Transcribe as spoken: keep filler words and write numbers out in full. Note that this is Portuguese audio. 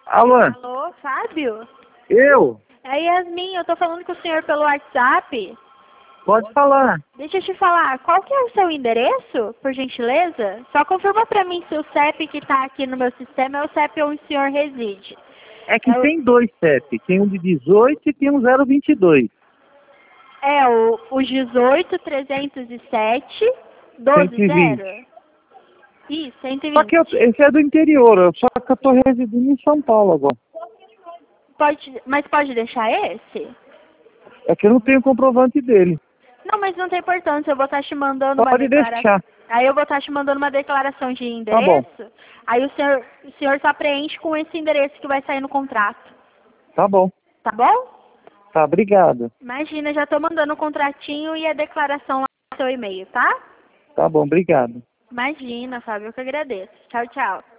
Alô? Alô, Fábio? Eu? É Yasmin, eu tô falando com o senhor pelo WhatsApp. Pode falar. Deixa eu te falar, qual que é o seu endereço, por gentileza? Só confirma pra mim se o C E P que tá aqui no meu sistema é o C E P onde o senhor reside. É que É o, tem dois C E P. Tem um de dezoito e tem um zero vinte e dois. é o, o dezoito, trezentos e sete, doze, cento e vinte. zero? Isso, cento e Só que eu, vinte. esse é do interior, eu- só que eu tô residindo em São Paulo agora. Pode, mas pode deixar esse? É que eu não tenho comprovante dele. Não, mas não tem importância, eu vou estar te mandando uma Pode declaração. deixar. Aí eu vou estar te mandando uma declaração de Tá bom. endereço. Aí o senhor, o senhor só preenche com esse endereço que vai sair no contrato. Tá bom. Tá bom? Tá, obrigado. Imagina, já tô mandando o contratinho e a declaração lá no seu e-mail, tá? Tá bom, obrigado. Imagina, Fábio, eu que agradeço. Tchau, tchau.